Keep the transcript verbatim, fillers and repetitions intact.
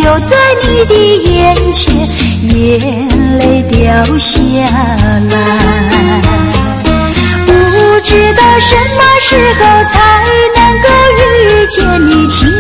就在你的眼前，眼泪掉下来。不知道什么时候才能够遇见你，亲